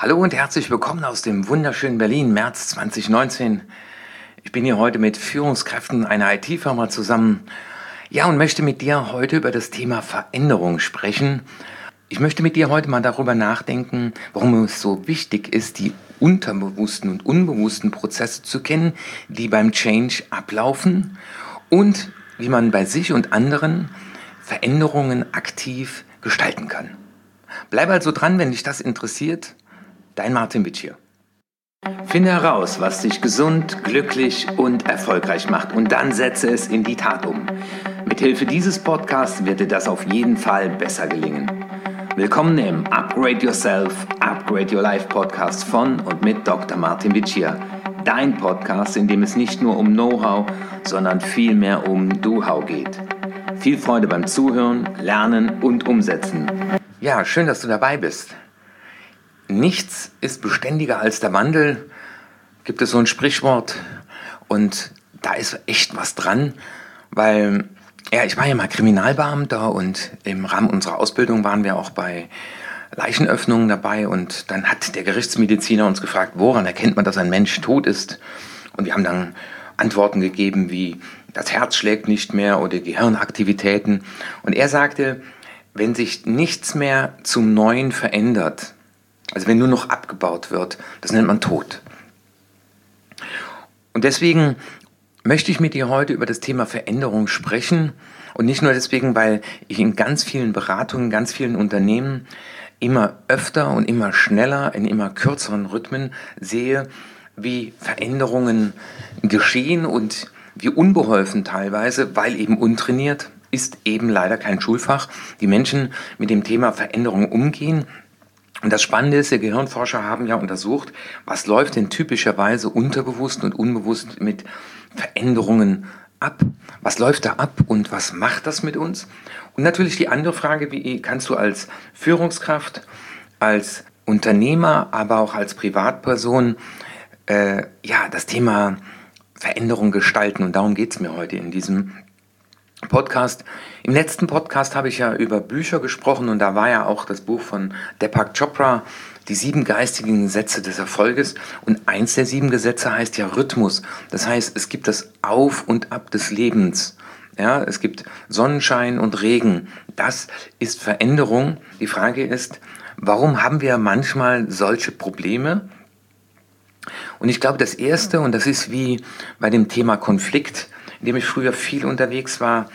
Hallo und herzlich willkommen aus dem wunderschönen Berlin, März 2019. Ich bin hier heute mit Führungskräften einer IT-Firma zusammen, und möchte mit dir heute über das Thema Veränderung sprechen. Ich möchte mit dir heute mal darüber nachdenken, warum es so wichtig ist, die unterbewussten und unbewussten Prozesse zu kennen, die beim Change ablaufen und wie man bei sich und anderen Veränderungen aktiv gestalten kann. Bleib also dran, wenn dich das interessiert. Dein Martin Witsch hier. Finde heraus, was dich gesund, glücklich und erfolgreich macht und dann setze es in die Tat um. Mithilfe dieses Podcasts wird dir das auf jeden Fall besser gelingen. Willkommen im Upgrade Yourself, Upgrade Your Life Podcast von und mit Dr. Martin Witsch hier. Dein Podcast, in dem es nicht nur um Know-how, sondern vielmehr um Do-How geht. Viel Freude beim Zuhören, Lernen und Umsetzen. Ja, schön, dass du dabei bist. Nichts ist beständiger als der Wandel, gibt es so ein Sprichwort, und da ist echt was dran, weil, ich war ja mal Kriminalbeamter und im Rahmen unserer Ausbildung waren wir auch bei Leichenöffnungen dabei, und dann hat der Gerichtsmediziner uns gefragt, woran erkennt man, dass ein Mensch tot ist, und wir haben dann Antworten gegeben wie, das Herz schlägt nicht mehr oder Gehirnaktivitäten, und er sagte, wenn sich nichts mehr zum Neuen verändert, also wenn nur noch abgebaut wird, das nennt man Tod. Und deswegen möchte ich mit dir heute über das Thema Veränderung sprechen. Und nicht nur deswegen, weil ich in ganz vielen Beratungen, ganz vielen Unternehmen immer öfter und immer schneller, in immer kürzeren Rhythmen sehe, wie Veränderungen geschehen und wie unbeholfen teilweise, weil eben untrainiert, ist eben leider kein Schulfach, die Menschen mit dem Thema Veränderung umgehen. Und das Spannende ist, die Gehirnforscher haben ja untersucht, was läuft denn typischerweise unterbewusst und unbewusst mit Veränderungen ab? Was läuft da ab und was macht das mit uns? Und natürlich die andere Frage, wie kannst du als Führungskraft, als Unternehmer, aber auch als Privatperson das Thema Veränderung gestalten? Und darum geht es mir heute in diesem Podcast. Im letzten Podcast habe ich ja über Bücher gesprochen, und da war ja auch das Buch von Deepak Chopra, die 7 geistigen Gesetze des Erfolges, und eins der 7 Gesetze heißt ja Rhythmus. Das heißt, es gibt das Auf und Ab des Lebens. Ja, es gibt Sonnenschein und Regen. Das ist Veränderung. Die Frage ist, warum haben wir manchmal solche Probleme? Und ich glaube, das Erste, und das ist wie bei dem Thema Konflikt, in dem ich früher viel unterwegs war,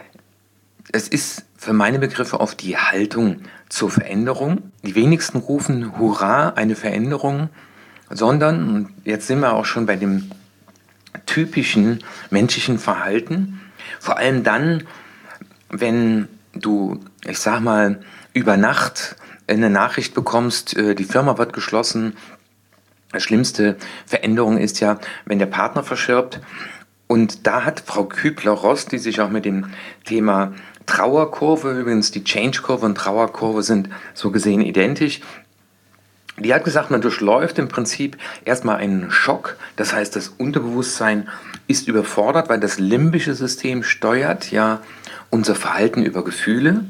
es ist für meine Begriffe oft die Haltung zur Veränderung. Die wenigsten rufen Hurra, eine Veränderung, sondern, und jetzt sind wir auch schon bei dem typischen menschlichen Verhalten, vor allem dann, wenn du, über Nacht eine Nachricht bekommst, die Firma wird geschlossen. Die schlimmste Veränderung ist ja, wenn der Partner verstirbt. Und da hat Frau Kübler-Ross, die sich auch mit dem Thema Trauerkurve, übrigens die Change-Kurve und Trauerkurve sind so gesehen identisch, die hat gesagt, man durchläuft im Prinzip erstmal einen Schock. Das heißt, das Unterbewusstsein ist überfordert, weil das limbische System steuert ja unser Verhalten über Gefühle.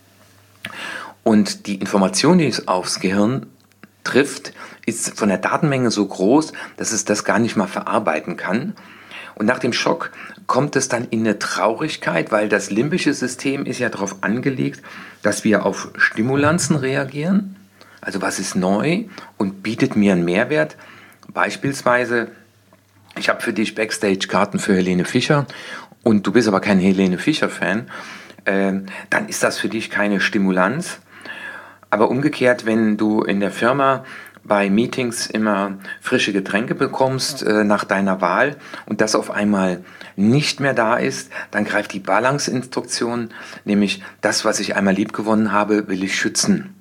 Und die Information, die es aufs Gehirn trifft, ist von der Datenmenge so groß, dass es das gar nicht mal verarbeiten kann. Und nach dem Schock kommt es dann in eine Traurigkeit, weil das limbische System ist ja darauf angelegt, dass wir auf Stimulanzen reagieren. Also was ist neu und bietet mir einen Mehrwert? Beispielsweise, ich habe für dich Backstage-Karten für Helene Fischer und du bist aber kein Helene Fischer-Fan, dann ist das für dich keine Stimulanz. Aber umgekehrt, wenn du in der Firma bei Meetings immer frische Getränke bekommst nach deiner Wahl und das auf einmal nicht mehr da ist, dann greift die Balance-Instruktion, nämlich das, was ich einmal liebgewonnen habe, will ich schützen.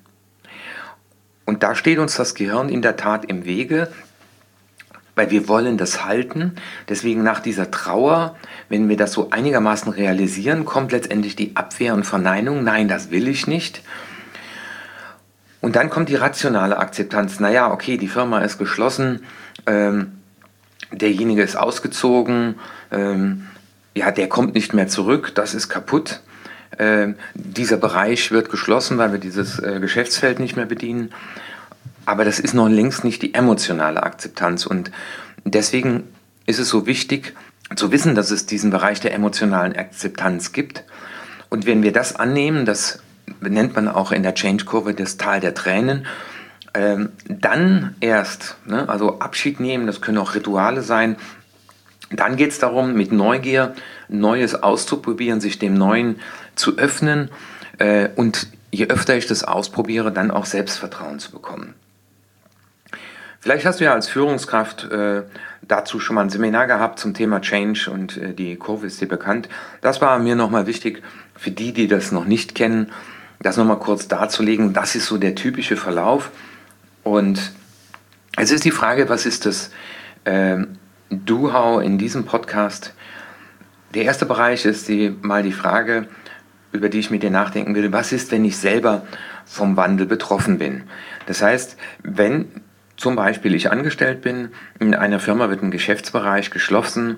Und da steht uns das Gehirn in der Tat im Wege, weil wir wollen das halten. Deswegen nach dieser Trauer, wenn wir das so einigermaßen realisieren, kommt letztendlich die Abwehr und Verneinung. Nein, das will ich nicht. Und dann kommt die rationale Akzeptanz. Naja, okay, die Firma ist geschlossen, derjenige ist ausgezogen, der kommt nicht mehr zurück, das ist kaputt. Dieser Bereich wird geschlossen, weil wir dieses Geschäftsfeld nicht mehr bedienen. Aber das ist noch längst nicht die emotionale Akzeptanz. Und deswegen ist es so wichtig zu wissen, dass es diesen Bereich der emotionalen Akzeptanz gibt. Und wenn wir das annehmen, das nennt man auch in der Change-Kurve das Tal der Tränen, dann erst, ne, also Abschied nehmen, das können auch Rituale sein, dann geht es darum, mit Neugier Neues auszuprobieren, sich dem Neuen zu öffnen und je öfter ich das ausprobiere, dann auch Selbstvertrauen zu bekommen. Vielleicht hast du ja als Führungskraft dazu schon mal ein Seminar gehabt zum Thema Change und die Kurve ist dir bekannt. Das war mir nochmal wichtig, für die, die das noch nicht kennen, das nochmal kurz darzulegen. Das ist so der typische Verlauf. Und es ist die Frage, was ist das Do-How in diesem Podcast? Der erste Bereich ist mal die Frage, über die ich mit dir nachdenken will. Was ist, wenn ich selber vom Wandel betroffen bin? Das heißt, wenn zum Beispiel ich angestellt bin, in einer Firma wird ein Geschäftsbereich geschlossen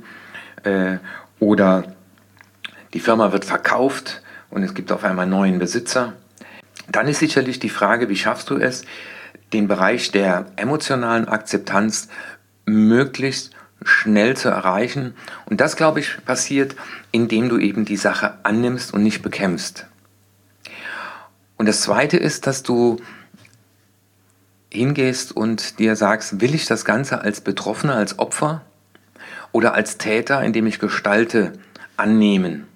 oder die Firma wird verkauft und es gibt auf einmal einen neuen Besitzer, dann ist sicherlich die Frage, wie schaffst du es, den Bereich der emotionalen Akzeptanz möglichst schnell zu erreichen. Und das, glaube ich, passiert, indem du eben die Sache annimmst und nicht bekämpfst. Und das Zweite ist, dass du hingehst und dir sagst, will ich das Ganze als Betroffener, als Opfer oder als Täter, indem ich gestalte, annehmen?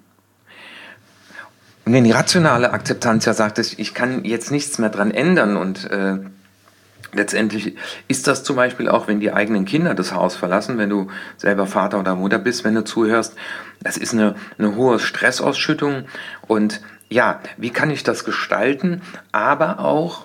Und wenn die rationale Akzeptanz ja sagt, ich kann jetzt nichts mehr dran ändern und letztendlich ist das zum Beispiel auch, wenn die eigenen Kinder das Haus verlassen, wenn du selber Vater oder Mutter bist, wenn du zuhörst, das ist eine hohe Stressausschüttung und ja, wie kann ich das gestalten, aber auch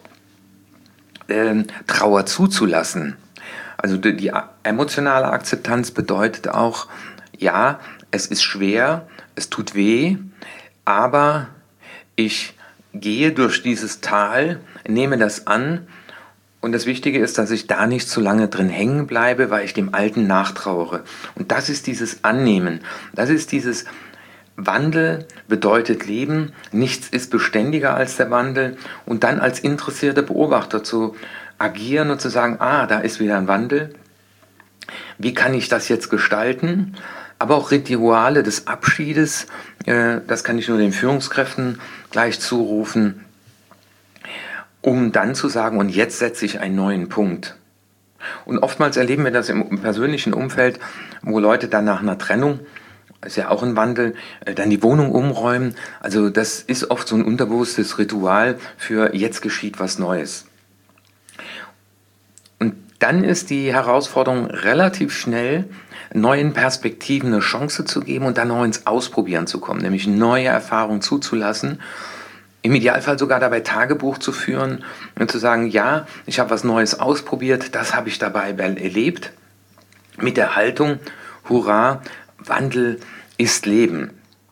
Trauer zuzulassen. Also die emotionale Akzeptanz bedeutet auch, ja, es ist schwer, es tut weh, aber ich gehe durch dieses Tal, nehme das an und das Wichtige ist, dass ich da nicht zu lange drin hängen bleibe, weil ich dem Alten nachtrauere. Und das ist dieses Annehmen, das ist dieses Wandel bedeutet Leben, nichts ist beständiger als der Wandel und dann als interessierter Beobachter zu agieren und zu sagen, da ist wieder ein Wandel, wie kann ich das jetzt gestalten? Aber auch Rituale des Abschiedes, das kann ich nur den Führungskräften gleich zurufen, um dann zu sagen, und jetzt setze ich einen neuen Punkt. Und oftmals erleben wir das im persönlichen Umfeld, wo Leute dann nach einer Trennung, ist ja auch ein Wandel, dann die Wohnung umräumen. Also das ist oft so ein unterbewusstes Ritual für jetzt geschieht was Neues. Und dann ist die Herausforderung relativ schnell, neuen Perspektiven eine Chance zu geben und dann noch ins Ausprobieren zu kommen, nämlich neue Erfahrungen zuzulassen. Im Idealfall sogar dabei Tagebuch zu führen und zu sagen, ja, ich habe was Neues ausprobiert, das habe ich dabei erlebt, mit der Haltung, hurra, Wandel ist Leben.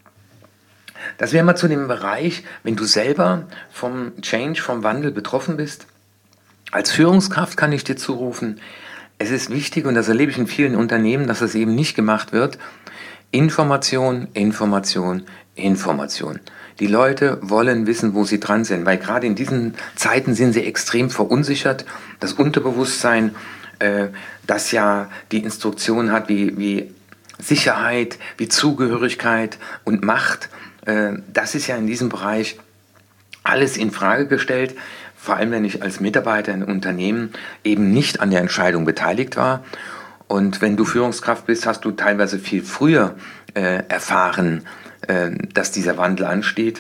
Das wäre mal zu dem Bereich, wenn du selber vom Change, vom Wandel betroffen bist. Als Führungskraft kann ich dir zurufen, es ist wichtig, und das erlebe ich in vielen Unternehmen, dass das eben nicht gemacht wird, Information, Information, Information. Die Leute wollen wissen, wo sie dran sind, weil gerade in diesen Zeiten sind sie extrem verunsichert. Das Unterbewusstsein, das ja die Instruktion hat, wie Sicherheit, wie Zugehörigkeit und Macht, das ist ja in diesem Bereich alles in Frage gestellt, vor allem wenn ich als Mitarbeiter in Unternehmen eben nicht an der Entscheidung beteiligt war. Und wenn du Führungskraft bist, hast du teilweise viel früher erfahren, dass dieser Wandel ansteht.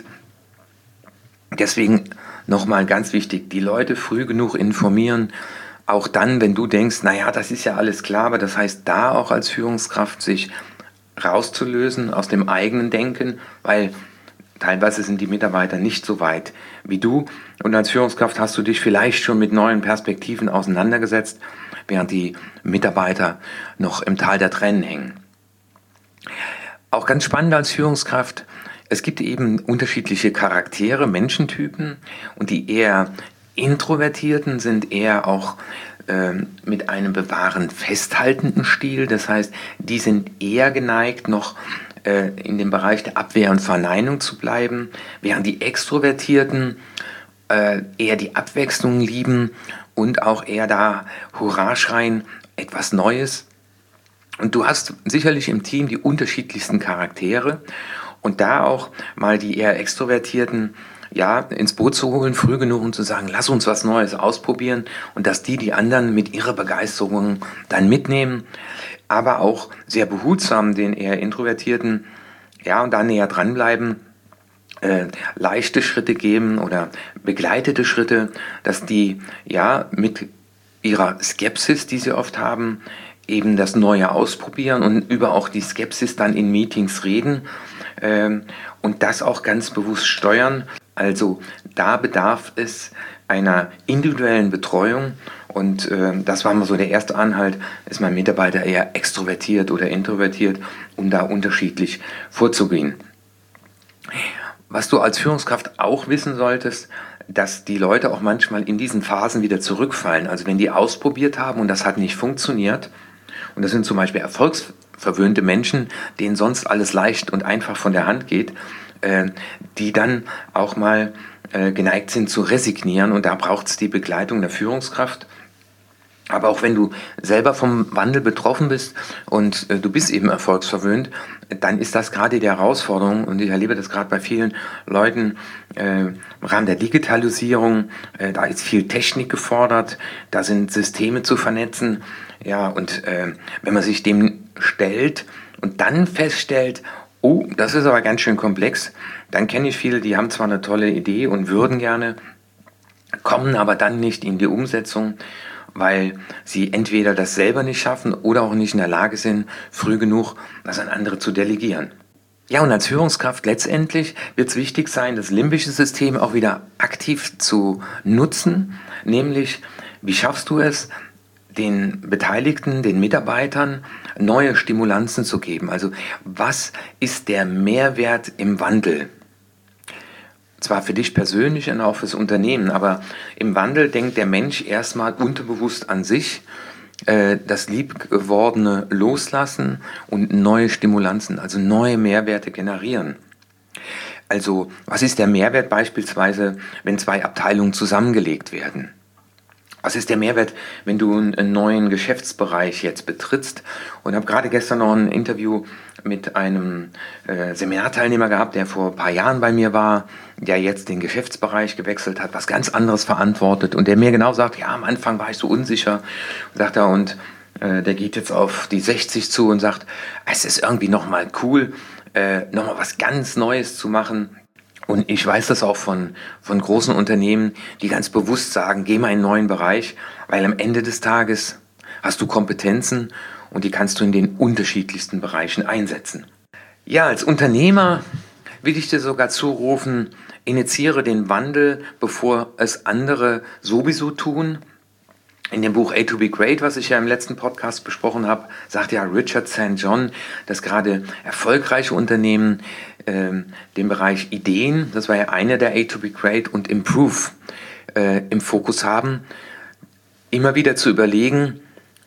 Deswegen nochmal ganz wichtig, die Leute früh genug informieren, auch dann, wenn du denkst, naja, das ist ja alles klar, aber das heißt da auch als Führungskraft sich rauszulösen aus dem eigenen Denken, weil teilweise sind die Mitarbeiter nicht so weit wie du und als Führungskraft hast du dich vielleicht schon mit neuen Perspektiven auseinandergesetzt, während die Mitarbeiter noch im Tal der Tränen hängen. Auch ganz spannend als Führungskraft, es gibt eben unterschiedliche Charaktere, Menschentypen und die eher Introvertierten sind eher auch mit einem bewahren, festhaltenden Stil. Das heißt, die sind eher geneigt, noch in dem Bereich der Abwehr und Verneinung zu bleiben, während die Extrovertierten eher die Abwechslung lieben und auch eher da Hurra schreien, etwas Neues. Und du hast sicherlich im Team die unterschiedlichsten Charaktere und da auch mal die eher Extrovertierten ja, ins Boot zu holen, früh genug und zu sagen, lass uns was Neues ausprobieren und dass die anderen mit ihrer Begeisterung dann mitnehmen, aber auch sehr behutsam den eher Introvertierten, ja, und da näher dranbleiben, leichte Schritte geben oder begleitete Schritte, dass die ja mit ihrer Skepsis, die sie oft haben, eben das Neue ausprobieren und über auch die Skepsis dann in Meetings reden und das auch ganz bewusst steuern. Also da bedarf es einer individuellen Betreuung und das war mal so der erste Anhalt, ist mein Mitarbeiter eher extrovertiert oder introvertiert, um da unterschiedlich vorzugehen. Was du als Führungskraft auch wissen solltest, dass die Leute auch manchmal in diesen Phasen wieder zurückfallen. Also wenn die ausprobiert haben und das hat nicht funktioniert, und das sind zum Beispiel erfolgsverwöhnte Menschen, denen sonst alles leicht und einfach von der Hand geht, die dann auch mal geneigt sind zu resignieren und da braucht es die Begleitung der Führungskraft. Aber auch wenn du selber vom Wandel betroffen bist und du bist eben erfolgsverwöhnt, dann ist das gerade die Herausforderung und ich erlebe das gerade bei vielen Leuten im Rahmen der Digitalisierung. Da ist viel Technik gefordert, da sind Systeme zu vernetzen. Ja, und wenn man sich dem stellt und dann feststellt, oh, das ist aber ganz schön komplex, dann kenne ich viele, die haben zwar eine tolle Idee und würden gerne, kommen aber dann nicht in die Umsetzung, weil sie entweder das selber nicht schaffen oder auch nicht in der Lage sind, früh genug das an andere zu delegieren. Ja, und als Führungskraft letztendlich wird es wichtig sein, das limbische System auch wieder aktiv zu nutzen, nämlich wie schaffst du es, den Beteiligten, den Mitarbeitern neue Stimulanzen zu geben? Also was ist der Mehrwert im Wandel? Zwar für dich persönlich und auch fürs Unternehmen, aber im Wandel denkt der Mensch erstmal unterbewusst an sich, das Liebgewordene loslassen und neue Stimulanzen, also neue Mehrwerte generieren. Also was ist der Mehrwert beispielsweise, wenn zwei Abteilungen zusammengelegt werden? Was ist der Mehrwert, wenn du einen neuen Geschäftsbereich jetzt betrittst? Und habe gerade gestern noch ein Interview mit einem Seminarteilnehmer gehabt, der vor ein paar Jahren bei mir war, der jetzt den Geschäftsbereich gewechselt hat, was ganz anderes verantwortet und der mir genau sagt, ja, am Anfang war ich so unsicher, sagt er, und der geht jetzt auf die 60 zu und sagt, es ist irgendwie nochmal cool, nochmal was ganz Neues zu machen. Und ich weiß das auch von großen Unternehmen, die ganz bewusst sagen, geh mal in einen neuen Bereich, weil am Ende des Tages hast du Kompetenzen und die kannst du in den unterschiedlichsten Bereichen einsetzen. Ja, als Unternehmer will ich dir sogar zurufen, initiiere den Wandel, bevor es andere sowieso tun. In dem Buch A to be Great, was ich ja im letzten Podcast besprochen habe, sagt ja Richard St. John, dass gerade erfolgreiche Unternehmen den Bereich Ideen, das war ja einer der A to be Great, und Improve im Fokus haben, immer wieder zu überlegen,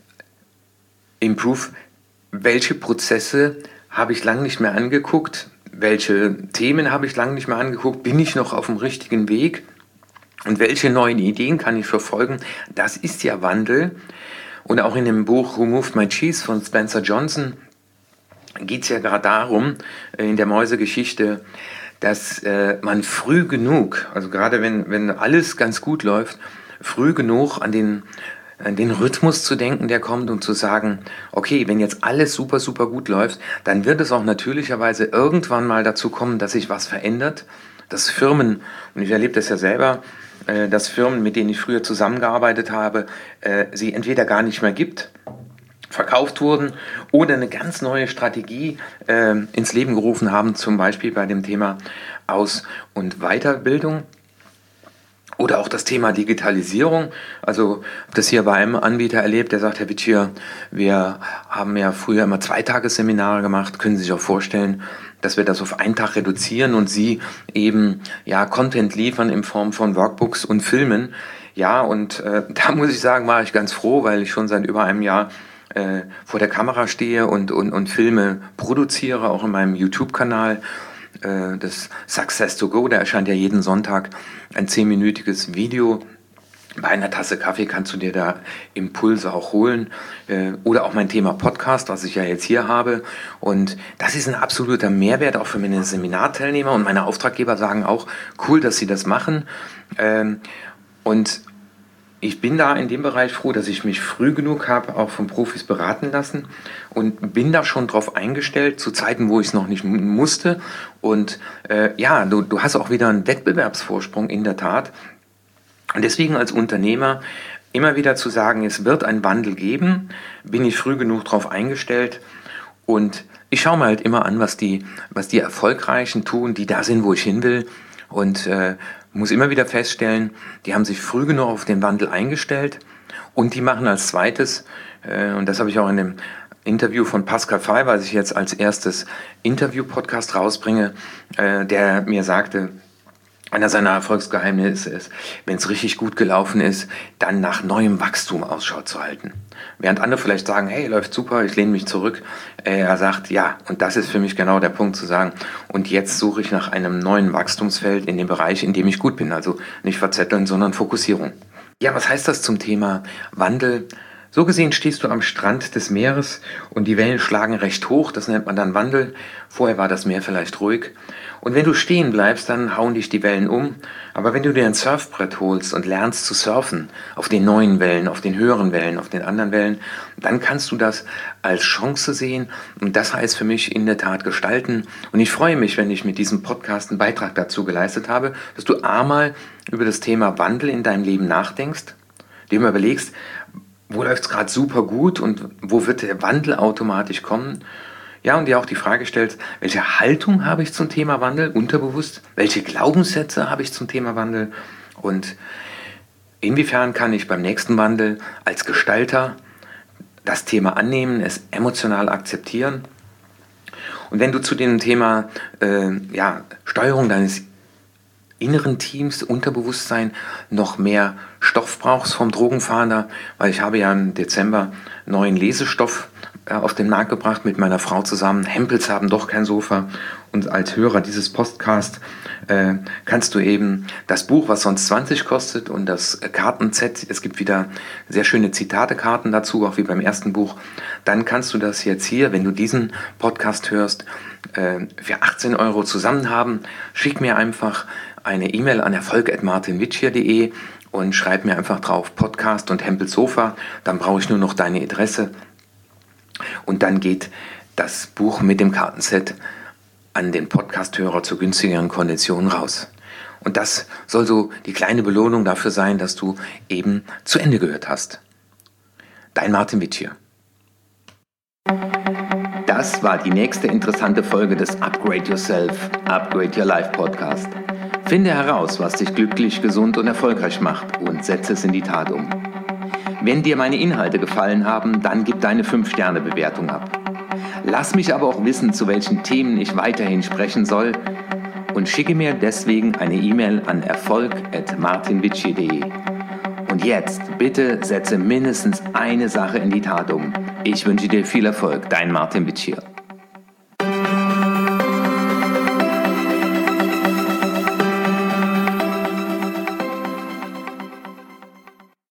Improve, welche Prozesse habe ich lange nicht mehr angeguckt, welche Themen habe ich lange nicht mehr angeguckt, bin ich noch auf dem richtigen Weg? Und welche neuen Ideen kann ich verfolgen? Das ist ja Wandel. Und auch in dem Buch Who Moved My Cheese von Spencer Johnson geht es ja gerade darum, in der Mäusegeschichte, dass man früh genug, also gerade wenn alles ganz gut läuft, früh genug an den Rhythmus zu denken, der kommt, und zu sagen, okay, wenn jetzt alles super, super gut läuft, dann wird es auch natürlicherweise irgendwann mal dazu kommen, dass sich was verändert, dass Firmen, und ich erlebe das ja selber, dass Firmen, mit denen ich früher zusammengearbeitet habe, sie entweder gar nicht mehr gibt, verkauft wurden oder eine ganz neue Strategie ins Leben gerufen haben, zum Beispiel bei dem Thema Aus- und Weiterbildung. Oder auch das Thema Digitalisierung. Also das hier bei einem Anbieter erlebt, der sagt, Herr Witschier, wir haben ja früher immer 2-Tages-Seminare gemacht. Können Sie sich auch vorstellen, dass wir das auf einen Tag reduzieren und Sie eben ja Content liefern in Form von Workbooks und Filmen. Ja, und da muss ich sagen, war ich ganz froh, weil ich schon seit über einem Jahr vor der Kamera stehe und Filme produziere, auch in meinem YouTube-Kanal. Das Success to Go, da erscheint ja jeden Sonntag ein 10-minütiges Video Bei einer Tasse Kaffee kannst du dir da Impulse auch holen oder auch mein Thema Podcast, was ich ja jetzt hier habe. Und das ist ein absoluter Mehrwert auch für meine Seminarteilnehmer und meine Auftraggeber sagen auch, cool, dass sie das machen. Und ich bin da in dem Bereich froh, dass ich mich früh genug habe, auch von Profis beraten lassen und bin da schon drauf eingestellt, zu Zeiten, wo ich es noch nicht musste. Und du hast auch wieder einen Wettbewerbsvorsprung in der Tat. Und deswegen als Unternehmer immer wieder zu sagen, es wird einen Wandel geben, bin ich früh genug drauf eingestellt. Und ich schaue mir halt immer an, was die Erfolgreichen tun, die da sind, wo ich hin will. Und muss immer wieder feststellen, die haben sich früh genug auf den Wandel eingestellt und die machen als zweites, und das habe ich auch in dem Interview von Pascal Fay, was ich jetzt als erstes Interview-Podcast rausbringe, der mir sagte, einer seiner Erfolgsgeheimnisse ist, wenn es richtig gut gelaufen ist, dann nach neuem Wachstum Ausschau zu halten. Während andere vielleicht sagen, hey, läuft super, ich lehne mich zurück. Er sagt, ja, und das ist für mich genau der Punkt zu sagen, und jetzt suche ich nach einem neuen Wachstumsfeld in dem Bereich, in dem ich gut bin. Also nicht verzetteln, sondern Fokussierung. Ja, was heißt das zum Thema Wandel? So gesehen stehst du am Strand des Meeres und die Wellen schlagen recht hoch, das nennt man dann Wandel. Vorher war das Meer vielleicht ruhig. Und wenn du stehen bleibst, dann hauen dich die Wellen um. Aber wenn du dir ein Surfbrett holst und lernst zu surfen, auf den neuen Wellen, auf den höheren Wellen, auf den anderen Wellen, dann kannst du das als Chance sehen. Und das heißt für mich in der Tat gestalten. Und ich freue mich, wenn ich mit diesem Podcast einen Beitrag dazu geleistet habe, dass du einmal über das Thema Wandel in deinem Leben nachdenkst, dir mal überlegst, wo läuft es gerade super gut und wo wird der Wandel automatisch kommen? Ja, und dir auch die Frage stellst, welche Haltung habe ich zum Thema Wandel, unterbewusst? Welche Glaubenssätze habe ich zum Thema Wandel? Und inwiefern kann ich beim nächsten Wandel als Gestalter das Thema annehmen, es emotional akzeptieren? Und wenn du zu dem Thema Steuerung deines inneren Teams, Unterbewusstsein noch mehr Stoff brauchst vom Drogenfahnder, weil ich habe ja im Dezember neuen Lesestoff auf den Markt gebracht mit meiner Frau zusammen. Hempels haben doch kein Sofa. Und als Hörer dieses Podcasts kannst du eben das Buch, was sonst 20 kostet, und das Kartenset, es gibt wieder sehr schöne Zitatekarten dazu, auch wie beim ersten Buch, dann kannst du das jetzt hier, wenn du diesen Podcast hörst, für 18 € zusammen haben. Schick mir einfach eine E-Mail an erfolg@martinwitschier.de und schreib mir einfach drauf Podcast und Hempels Sofa. Dann brauche ich nur noch deine Adresse. Und dann geht das Buch mit dem Kartenset an den Podcasthörer zu günstigeren Konditionen raus. Und das soll so die kleine Belohnung dafür sein, dass du eben zu Ende gehört hast. Dein Martin Witschier. Das war die nächste interessante Folge des Upgrade Yourself, Upgrade Your Life Podcast. Finde heraus, was dich glücklich, gesund und erfolgreich macht und setze es in die Tat um. Wenn dir meine Inhalte gefallen haben, dann gib deine 5-Sterne-Bewertung ab. Lass mich aber auch wissen, zu welchen Themen ich weiterhin sprechen soll, und schicke mir deswegen eine E-Mail an erfolg@martinwitschier.de. Und jetzt bitte setze mindestens eine Sache in die Tat um. Ich wünsche dir viel Erfolg, dein Martin Witschier.